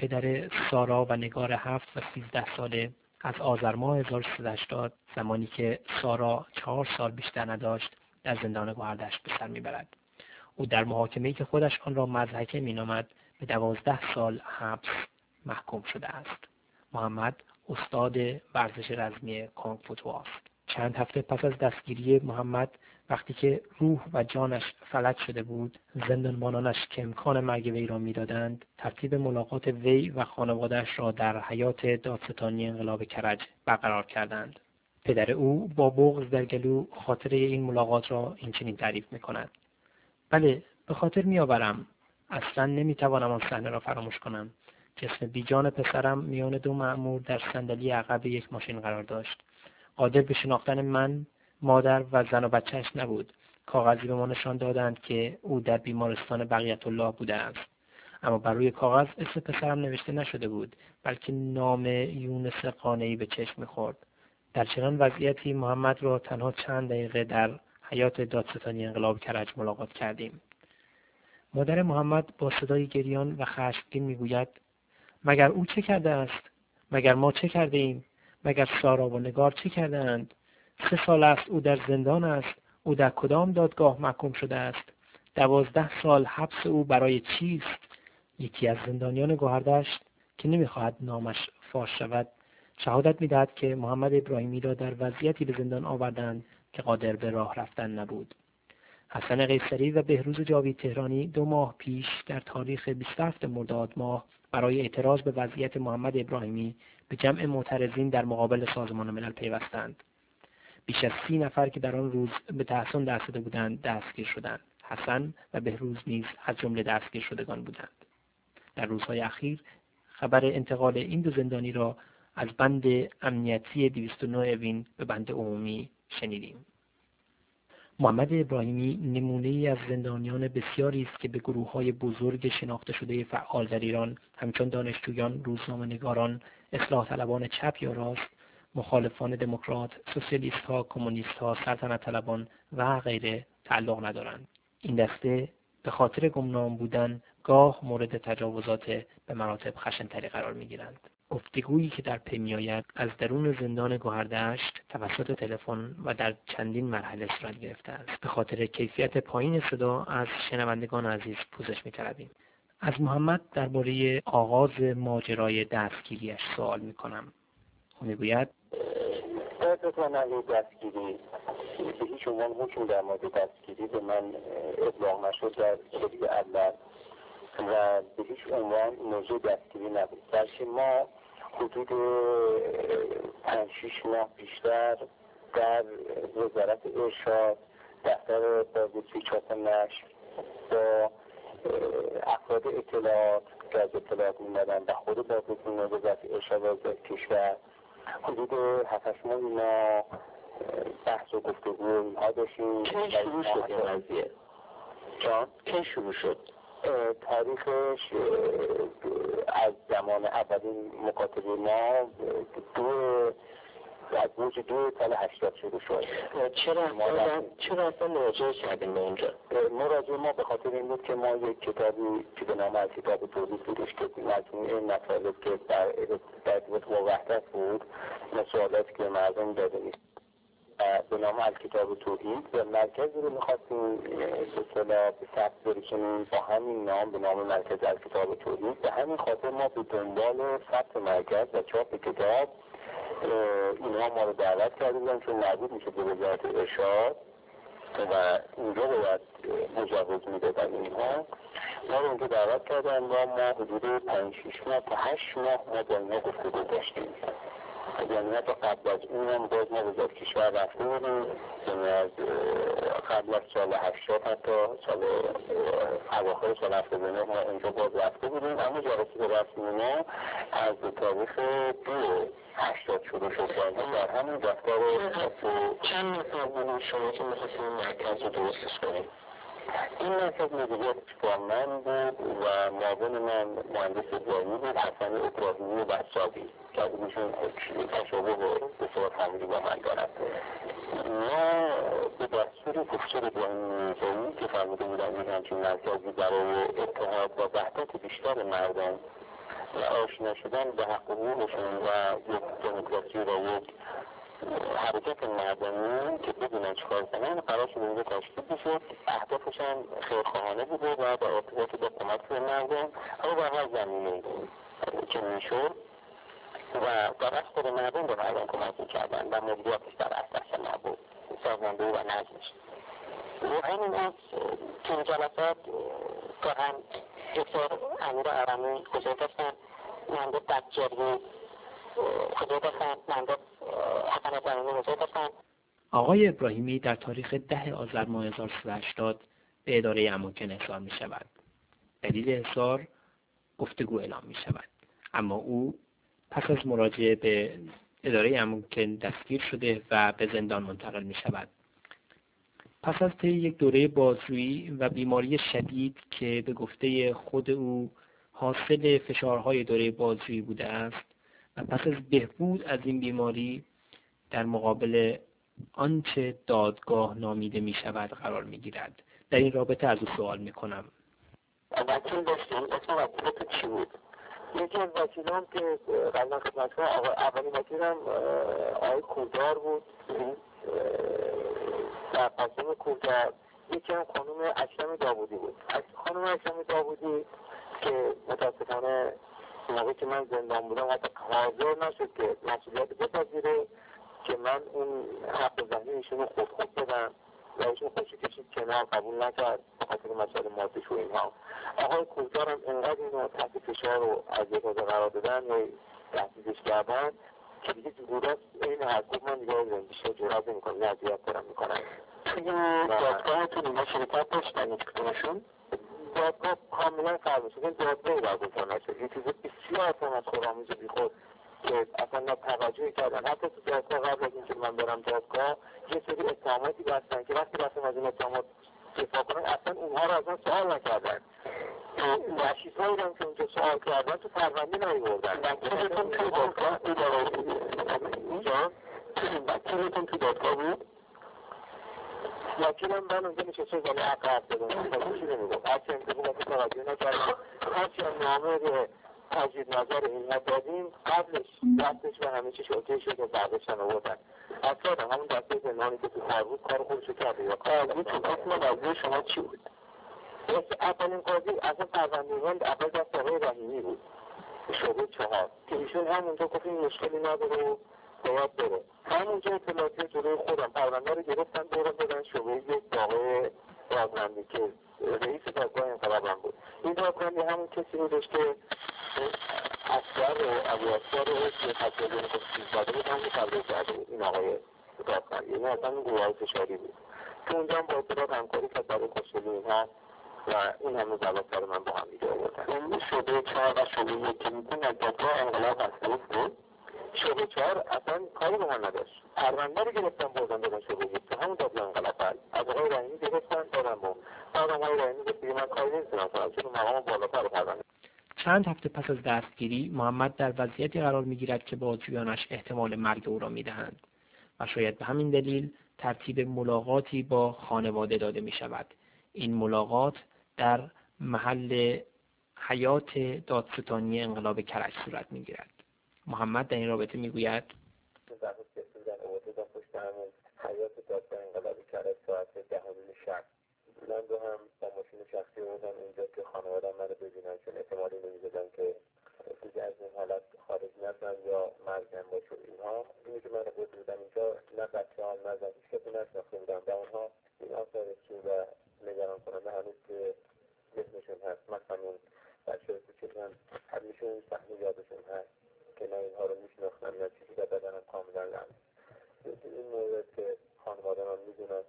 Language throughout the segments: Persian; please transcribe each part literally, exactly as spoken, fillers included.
پدر سارا و نگار هفت و سیزده ساله از آذر ماه هزار و سیصد و هشتاد زمانی که سارا چهار سال بیشتر نداشت در زندان گوهردشت به سر میبرد. او در محاکمه‌ای که خودش آن را مضحکه مینامد به دوازده سال حبس محکوم شده است. محمد استاد ورزش رزمی کونگ فو است. چند هفته پس از دستگیری محمد، وقتی که روح و جانش فلج شده بود، زندانبانانش که امکان مرگ وی را میدادند ترتیب ملاقات وی و خانواده‌اش را در حیات دادستانی انقلاب کرج برقرار کردند. پدر او با بغض در گلو خاطره این ملاقات را اینچنین تعریف می‌کند: بله، به خاطر می‌آورم. اصلاً نمی‌توانم آن صحنه را فراموش کنم. جسم بیجان پسرم میان دو مأمور در صندلی عقب یک ماشین قرار داشت. قادر به شناختن من، مادر و زن و بچه‌اش نبود. کاغذی به ما نشان دادند که او در بیمارستان بقیت الله بوده است. اما بر روی کاغذ اسم پسرم نوشته نشده بود، بلکه نام یونس قانعی به چشم می‌خورد. در چنان وضعیتی محمد را تنها چند دقیقه در حیات دادستانی انقلاب کرج ملاقات کردیم. مادر محمد با صدای گریان و خشمگین میگوید: مگر او چه کرده است؟ مگر ما چه کرده ایم؟ مگر سارا و نگار چه کرده اند؟ سه سال است او در زندان است. او در کدام دادگاه محکوم شده است؟ دوازده سال حبس او برای چیست؟ یکی از زندانیان گوهردشت که نمیخواهد نامش فاش شود شهادت میدهد که محمد ابراهیمی را در وضعیتی به زندان آوردند که قادر به راه رفتن نبود. حسن قیصری و بهروز جاوید تهرانی دو ماه پیش در تاریخ بیست و هفتم مرداد ماه برای اعتراض به وضعیت محمد ابراهیمی به جمع معترضین در مقابل سازمان ملل پیوستند. بیش از سی نفر که در آن روز به تحصن دست داده بودند دستگیر شدند. حسن و بهروز نیز از جمله دستگیر شدگان بودند. در روزهای اخیر خبر انتقال این دو زندانی را از بند امنیتی دویست و نه اوین به بند عمومی شنیدیم. محمد ابراهیمی نمونه‌ای از زندانیان بسیاری است که به گروه‌های بزرگ شناخته شده فعال در ایران همچون دانشجویان، روزنامه‌نگاران، اصلاح طلبان چپ یا راست، مخالفان دموکرات، سوسیالیست‌ها، کمونیست‌ها، سلطنت طلبان و غیره تعلق ندارند. این دسته به خاطر گمنام بودن گاه مورد تجاوزات به مراتب خشن‌تری قرار می‌گیرند. گفتگویی که در پی می‌آید از درون زندان گوهردشت توسط تلفن و در چندین مرحله صورت گرفته است. به خاطر کیفیت پایین صدا از شنوندگان عزیز پوزش می‌طلبیم. از محمد درباره آغاز ماجرای دستگیریش سوال می‌کنم. او می‌گوید: دادستان علی دستگیری به هیچ عنوان حکم در مورد دستگیری به من ابلاغ نشد در شکل اول و به هیچ عنوان موضوع دستگیری نبود. بلکه ما حدود پنج شیش ماه بیشتر در وزارت ارشاد، دفتر بازرسی چاپ و نشر با افراد اطلاعات که از اطلاعات می‌دادن و خود بازرسی وزارت ارشاد وزارت کشور حدود هفت ماه ما بحث و گفتگو اینها داشتیم. کی شروع شد این قضیه؟ جان؟ کی شروع شد؟ تاریخش از زمان اولین مکاتبه ما دو از موج دو سال هشتاد شروع شد. چرا اصلا چرا اصلا مراجعه کردیم به اونجا؟ مراجعه ما به خاطر این بود که ما یک کتابی که به نام از کتاب توحید بودش که مجموعه مطالب که در ارتباط با وحدت بود، مسئولاتی که مردم داده نیست به نام از کتاب توحید و مرکزی رو می‌خواستیم به اصطلاح به ثبت بکنیم با همین نام به نام مرکز از کتاب توحید. به همین خاطر ما به دنبال ثبت مرکز و چاپ کتاب اینها ما رو دعوت کرده بودن چون مربوط میشه به وزارت ارشاد و اونجا باید مجوز میدادن. اینها ما رو اونجا دعوت کردن و ما حدود پنج شیش ماه تا هشت ماه ما با اینها گفتگو داشتیم. یعنی حتی قبل از اون هم باز ما وزارت کشور رفته بودیم، یعنی از قبل از سال هشتاد حتی سال اواخر سال هفتاد و نه ما اونجا باز رفته بودیم. اما جلسه رسمی ما از تاریخ دو هشتاد شروع شد و در همین دفتر چند نفر بودیم شما که می‌خواستیم مرکز رو درستش کنیم؟ این مرکز مدیریت با من بود و معاون من مهندس ابراهیمی بود، حسن ابراهیمی و بسابی که از ایشون تشابه به صورت فامیلی با من دارد. ما به دستور پروفسور ابراهیمی میرزایی که فرموده بودن این همچین مرکزی برای اتحاد و وحدت بیشتر مردم و آشنا شدن به حق حقوقشون و یک دموکراسی و یک حرکت مردمی که بدونن چیکار کنن قرار شده اینجا تشکیل بشه. اهدافش هم خیرخواهانه بوده و با ارتباط با کمک به مردم اما در هر زمینه که میشد و در از خود مردم به مردم کمک میکردن و مدیریتش در از دست نبود، سازماندهی و نظمش. و همین از چون جلسات هم دکتر امیر ارمی حضور داشتن، مهندس بکجری حضور داشتن، مهندس حسن ابراهیمی حضور داشتن. آقای ابراهیمی در تاریخ ده آذر ماه هزار و سیصد و هشتاد به اداره اماکن احضار می شود. دلیل احضار گفتگو اعلام می شود، اما او پس از مراجعه به اداره اماکن دستگیر شده و به زندان منتقل می شود. پس از طی یک دوره بازجویی و بیماری شدید که به گفته خود او حاصل فشارهای دوره بازجویی بوده است و پس از بهبود از این بیماری در مقابل آنچه دادگاه نامیده می شود قرار می گیرد. در این رابطه از او سوال می کنم. وکیل داشتیم، اسم وکیلت چی بود؟ یکی از وکیلان که قبلا خدمت کنم، اولین وکیلم آقای کوردار بود در قاسم کوردار. یکی هم خانم اکرم داوودی بود. خانم اکرم داوودی که متاسفانه موقعی که من زندان بودم حتی حاضر نشد که مسئولیت بپذیره که من اون حق ذهنی ایشون رو خود خود بدم و ایشون خودشو کشید کنار، قبول نکرد به خاطر مسائل مادیش و اینها. آقای کوردار هم انقدر اینو تحت فشار و اذیت قرار دادن و تهدیدش کردن که دیگه جورت این حد گفت من دیگه بیشتر جرات نمی‌کنم، نه اذیت دارم میکنم. توی دادگاهتون اینا شرکت داشتن هیچ کدومشون؟ دادگاه کاملا فرق میشه. این دادگاهی برگزار نشد. یه چیز بسیار تمسخرآمیز و بیخود که اصلا نه توجهی کردن. حتی تو دادگاه قبل از اینکه من برم دادگاه یه سری اتهاماتی بستن که وقتی رفتم از این اتهامات دفاع کنن اصلا اونها رو از من سوال نکردن و چیزهایی هم که اونجا سوال کردن تو پرونده نیاوردن. وکیلتون توی دادگاه اینجا وکیلتون توی دادگاه بود؟ وکیلم من اونجا نشسته زنی حق حرف دادم چی نمیگفت. هرچی انتقامات توجه نکردم، هرچی هم نامه رو تجدید نظر اینها دادیم قبلش دستش و همه چیش اوکی شد و برداشتن آوردن. اصلا همون دسته زندانی که تو کار بود کار خودشو کرده یا قاضی تو اسم قاضی شما چی بود؟ اولین قاضی اصلا پرونده‌بان اول دست آقای رحیمی بود، شعبه چهار که ایشون همونجا گفت این مشکلی نداره و باید بره. همونجا اطلاعاتی جلوی خودم پرونده رو گرفتن دورم دادن شعبه یک آقای رازمندی که رئیس دادگاه انقلابم بود. این دادگاهی همون کسی بودش که اصغر و ابو اصغر و که تصویه رو خودشیز داده بود همون تبریز کرده بود این آقای دادگاهی. یعنی اصلا این گوهای فشاری بود که اونجا هم با اطلاعات همکاری کرد برای خوشگلی اینها و این همه زبطار من با هم دیگه آوردن. این شعبه چهار و شعبه یک که میتون از دادگاه انقلاب هستید بود؟ شعبه چهار اصلا کاری به من نداشت. پرونده رو گرفتن بردن دادن شعبه یک تو همون دادگاه انقلاب بود. از آقای رحیمی گرفتن دادن بود. بعد آقای رحیمی گفت دیگه من کاری نمیتونم کنم چون مقام بالاتر پرونده. چند هفته پس از دستگیری محمد در وضعیتی قرار می‌گیرد که بازجویانش احتمال مرگ او را می‌دهند و شاید به همین دلیل ترتیب ملاقاتی با خانواده داده می‌شود. این ملاقات در محل حیات دادستانی انقلاب کرج صورت می‌گیرد. محمد در این رابطه می‌گوید حیات دادگاه انقلاب کرج ساعت ده و نیم شب من دو هم با ماشین شخصی بودم اینجا که خانواده من رو ببینن چون احتمالی نمی‌دادن که دیگه از این حالت خارج نشن یا مرگم باشه اینها. اینی که من رو برده بودم اینجا نه بچه ها نه زن هیچ کسی نشناخته بودم و اونها این آثار چی و نگران کننده هنوز که ذهنشون هست. مثلا اون بچه کوچک من همیشه اون صحنه یادشون هست که نه اینها رو میشناختن نه چیزی که بدنم کاملا لمس. این مورد که خانواده من میدونن.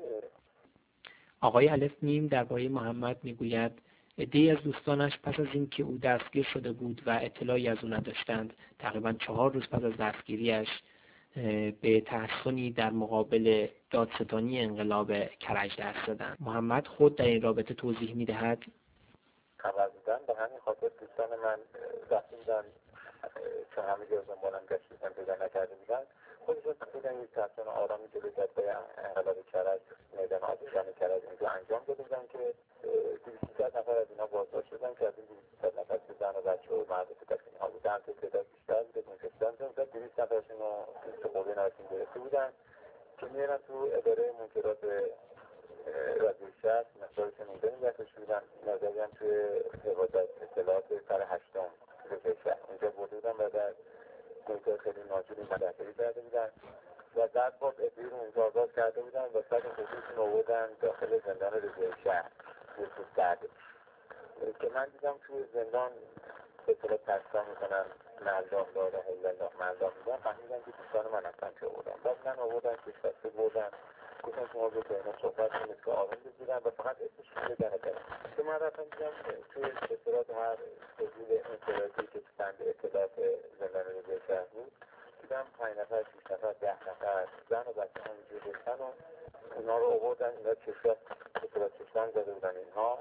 آقای الف میم درباره محمد میگوید عده‌ای از دوستانش پس از اینکه او دستگیر شده بود و اطلاعی از او نداشتند تقریبا چهار روز پس از دستگیریش به تحصنی در مقابل دادستانی انقلاب کرج دست دادند. محمد خود در این رابطه توضیح میدهد خبر بودن به همین خاطر دوستان من دست میدن چون همه جا دنبالم گشت بودن پیدا نکرده بودن خودشون بودن یک تحصن آرامی جلوی دادگاه انقلاب کرج میدان آتش‌زنی کرج اینجا انجام داده بودن که دویست نفر از اینا بازداشت شدن که از این دویست نفر که زن و بچه و مرد کنارشون گرفته بودن که میرن تو اداره منکرات رادیو شهر مقدارشون اونجا نگهداشته بودن، نظری هم توی حفاظت اطلاعات سر هشتم رادیو شهر اونجا برده بودن و در محیط خیلی ناجوری نگهداری کرده بودن و در باز ادویر اونجا آزاد کرده بودن و سر خودشون آوردن داخل زندان رادیو شهر یوسف سعدی که من دیدم توی زندان به طور ترسا میکنن مردم داره هیلالله مردم میدن فهمیدن که دوستان من هستن که آوردن بعد من آوردن کشبسته بردن گفتن شما به بینه صحبت کنید که آروم بگیرن و فقط اسمشون بگن کنن که من رفتم دیدم توی اطلاعات هر تجویل انفرادی که بند اطلاعات زندان رادیو شهر بود دیدم پنج نفر شیش نفر ده نفر زن و بچه هم وجود داشتن و اینا رو آوردن اینا چشم اطلاعات چشم زده بودن اینها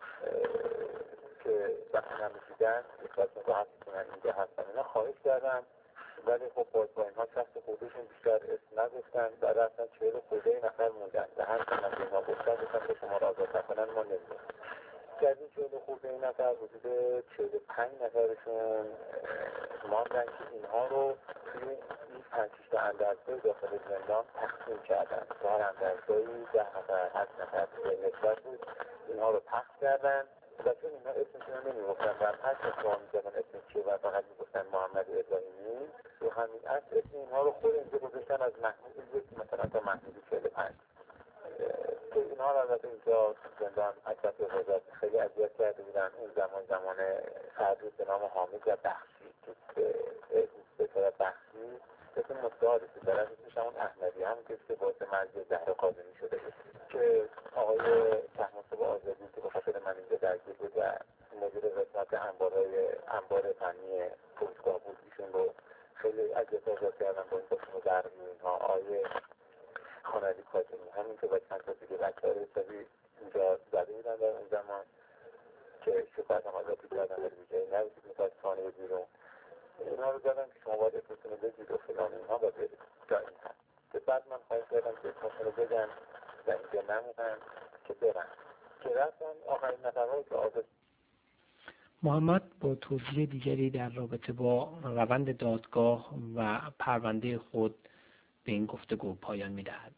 که وقتی نمیدیدن احساس راحت میکنن اینجا هستن اینا خواهش کردن ولی خب باز با اینها شخص خودشون بیشتر اسم نگفتن و رفتن چهل خورده نفر موندن و هر چند نفر اینا گفتن گفتن که شما را آزاد نکنن ما نمیدونم که از این چهل خورده نفر حدود چهل و پنج نفرشون ماندن که اینها رو توی این پنج شش تا اندرزگاه داخل زندان تقسیم کردن که هر اندرزگاهی ده نفر هشت نفر به نسبت بود اینها رو پخش کردن و چون اینها اسمشون رو نمیگفتن و هر کس رو میزدن اسم چیه و فقط میگفتن محمد ابراهیمی و همین اصل اسم اینها رو خود اینجا گذاشتن از محمود یکی مثلا تا محمودی چهل و پنج که اینها رو البته اینجا زندان اکثر حفاظت خیلی اذیت کرده بودن. اون زمان زمان فردی به نام حامد و بخشی که به طور بخشی اسم مستعاری که در اسمش همون احمدی هم که باعث مرگ زهر قاضمی شده بود که آقای طهماسب آزادی که به خاطر من اینجا درگیر بود و مدیر قسمت انبارهای انبار فنی فرودگاه بود ایشون رو خیلی اذیت آزاد کردن با این باشون و درمی اینها. آقای خانعلی کاظمی همین که با چند تا دیگه بچه های حسابی اینجا زده بودن در اون زمان که شکایت هم آزادی کردن ولی بیجایی نبودید میخواد خانه بیرون اینا رو دادم که شما باید اسمتون رو بگید و فلان اینها با برید جا این هست که بعد من خواهش کردم که اسمتون رو بگن و اینجا نمونن که برن که رفتن آخرین نفرهایی که آزاد. محمد با توضیح دیگری در رابطه با روند دادگاه و پرونده خود به این گفتگو پایان می‌دهد.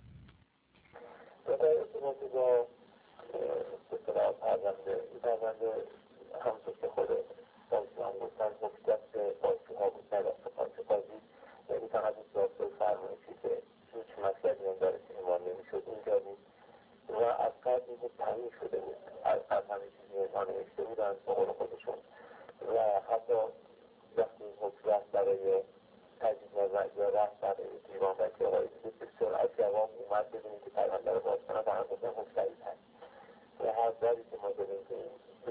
در ارتباط با اصطلاح پرونده این پرونده همونطور که خود بازی هم گفتن مکتب بازی ها بود در دست بازی یعنی فقط این داستای فرمایشی که هیچ مسئله هم داره که ایمان نمیشد اینجا بود و از قبل اینکه تمیم شده بود از قبل همه چیزی اینها نوشته بودن به قول خودشون و حتی وقتی این حکم رفت برای تجدید نظر یا رفت برای دیوان وکیل آقای به سرعت جواب اومد ببینید که پرونده رو باز کنن و هم گفتن حکم تایید هست و هر باری که ما داریم که این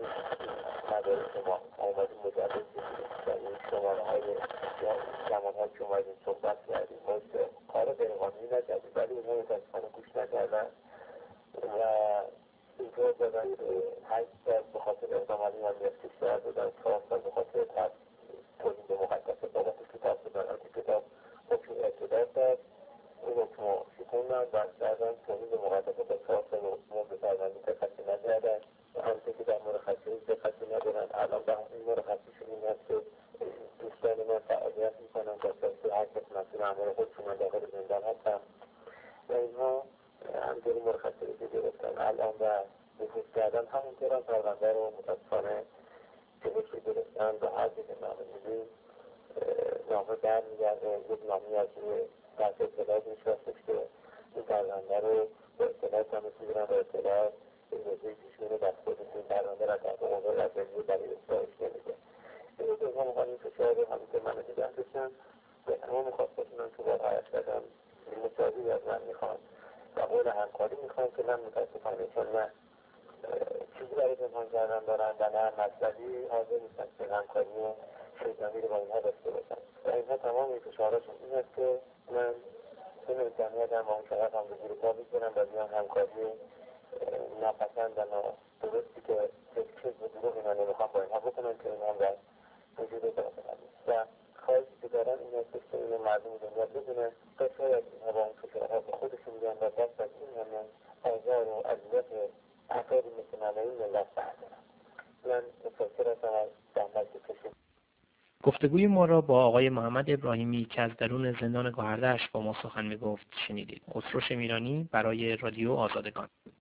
مدارک ما آمدیم مجرد بگیریم و این شماره های یا زمان ها که اومدیم صحبت کردیم باید کار غیرقانونی نکردیم ولی اینها متاسفانه گوش نکردن و اینطور دادن که هشت سال به خاطر اقدام علی امنیت کشور دادن چهار سال به خاطر تولید مقدس بابت کتاب دادن که کتاب حکم ارتداد داد این حکم رو شکوندن و کردن تولید مقدس با چهار سال حکم به پرونده دقتی نکردن و همچه که در مرخصی دقتی ندارن. الان به این مرخصیشون این هست که دوستان من فعالیت میکنن با ساسی هر کس مسئول اعمال خودشون من داخل زندان هستم و اینها همجوری مرخصی رو گرفتن الان و نفوذ کردن همونطور هم پرونده رو متاسفانه جلوش رو گرفتن و هر دیگه نامه میدیم نامه در میگرده یک نامی از روی درک اطلاعات میشوستش که این پرونده رو به اطلاعات همه میگیرن و اطلاعات این موضوعی پیش میره دست خودش این پرونده را در قوه رضایی برای اصلاحش نمیده. این دوزها مقالی فشار رو همین که من دیدن داشتن به تمام خواستاشونم که واقعیت کردم این مصابی از من میخوان و قول همکاری میخوان که من متاسفانه چون من چیزی برای پنهان کردن دارن و نه مطلبی حاضر نیستن که همکاری شیطانی رو با اینها داشته باشن و اینها تمام این فشارشون این است که من این امکانیتم و اون شرط هم به زیر پا بگیرم و بیان همکاری ناپسند و نادرستی که چیز به دروغ اینا نمیخوام با اینها بکنم که اینها باید وجود دارن و خواهشی که دارن این است که این مردم دنیا بدونه تا شاید اینها با اون فشارها به خودشون بیان و دست از این همه آزار و اذیت افرادی مثل من این ملت بردارم. من متشکر هستم از زحمت که کشید. گفتگوی ما را با آقای محمد ابراهیمی که از درون زندان گوهردشت با ما سخن میگفت شنیدید. خسرو شمیرانی برای رادیو آزادگان.